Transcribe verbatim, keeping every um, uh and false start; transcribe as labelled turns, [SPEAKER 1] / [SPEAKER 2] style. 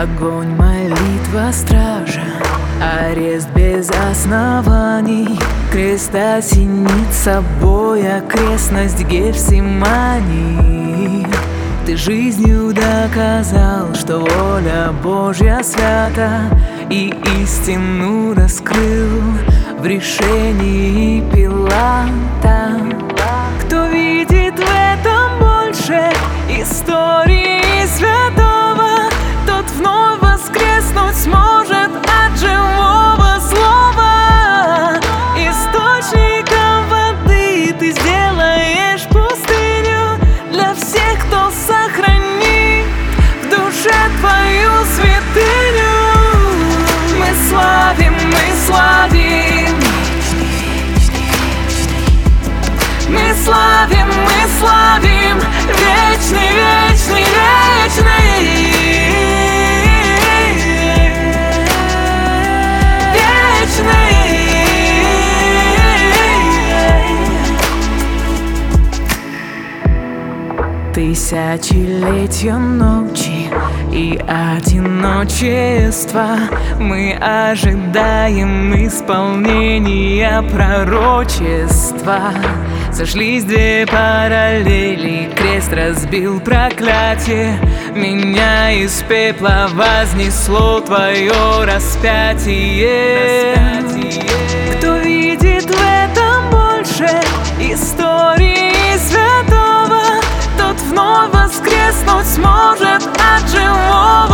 [SPEAKER 1] Огонь, молитва, стража, арест без оснований. Крест осенит собой окрестность Гефсимании. Ты жизнью доказал, что воля Божья свята, и истину раскрыл в решении Пилата. Кто видит в этом больше истории святого, тот вновь воскреснуть сможет от живого слова. Источником воды ты сделаешь пустыню для всех, кто сохранит в душе твою святыню. Мы славим, мы славим, мы славим, мы славим, вечный, вечный, вечный, вечный. Тысячелетия ночи и одиночества, мы ожидаем исполнения пророчества. Сошлись две параллели, крест разбил проклятие, меня из пепла вознесло твое распятие. Кто видит в этом больше истории святого, тот вновь воскреснуть сможет от живого